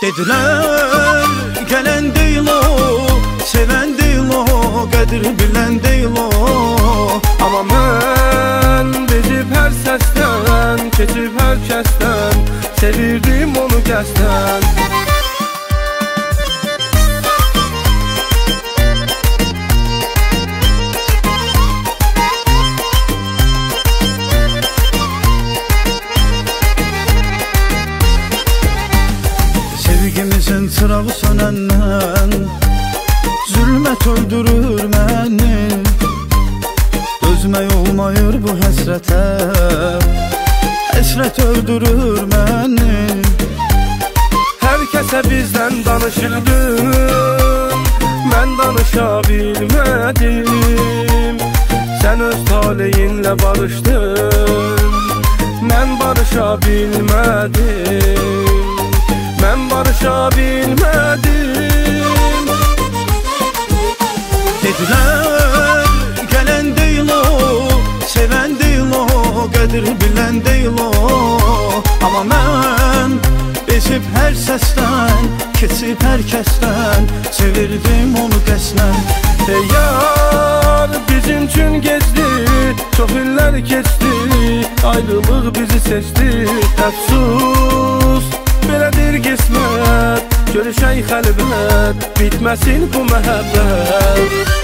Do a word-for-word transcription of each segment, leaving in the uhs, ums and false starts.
Dediler gelen değil o, seven değil o, qədir bilən değil o. Amma mən bezib hər səsdən, keçib hər kəsdən, sevirdim onu qəsdən. Sevgimizin çırağı sönəndən zülmət öldürür məni. Dözmək olmayır bu həsrətə, həsrət öldürür məni. Hər kəsə bizdən danışırdım, mən danışa bilmədim. Sən öz taleyinlə barışdın, mən barışa bilmədim. Mən barışa bilmədim. Dedilər gələn deyil o, sevən deyil o, qədir bilən deyil o. Amma mən bezib hər səsdən, keçib hər kəsdən, sevirdim onu qəsdən. Ey yar, bizim üçün geçdi, çox illər keçdi, ayrılıq bizi seçdi. Əfsus, belədir qismət, görüşək xəlbət, bitməsin bu məhəbbət.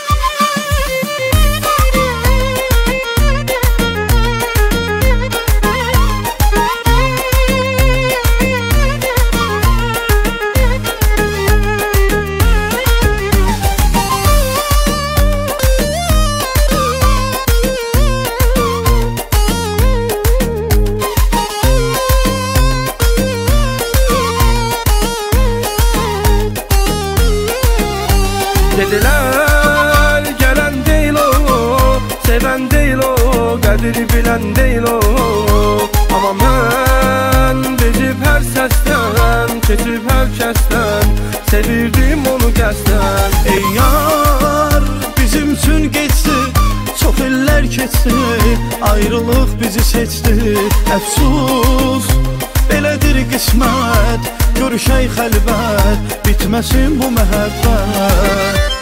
Dedilər gələn deyil o, sevən deyil o, qədri bilən deyil o. Amma mən bezib hər səsdən, keçib hər kəsdən, sevirdim onu qəsdən. Ey yar, bizim üçün geçdi, çox illər keçdi, ayrılıq bizi seçdi. Əfsus, belədir qismət, görüşək xəlbət, bitməsin bu məhəbbət.